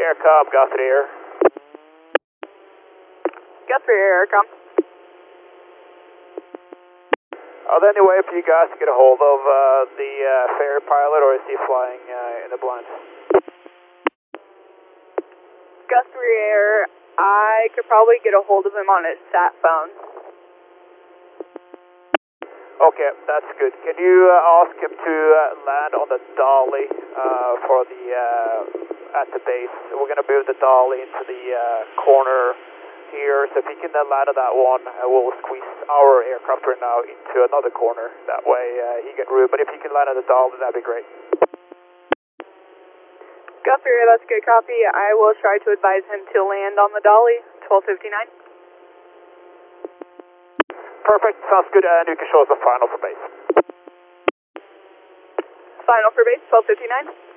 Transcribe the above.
Aircom, Guthrie Air. Guthrie Air, Aircom. Are there any way for you guys to get a hold of the ferry pilot, or is he flying in the blind? Guthrie Air, I could probably get a hold of him on his sat phone. Okay, that's good. Can you ask him to land on the dolly for the at the base? We're going to move the dolly into the corner here, so if he can land on that one, we'll squeeze our aircraft right now into another corner. That way he can room, but if he can land on the dolly, that'd be great. Guthrie Air, that's a good copy. I will try to advise him to land on the dolly, 1259. Perfect, sounds good, and you can show us the final for base. Final for base, 1259.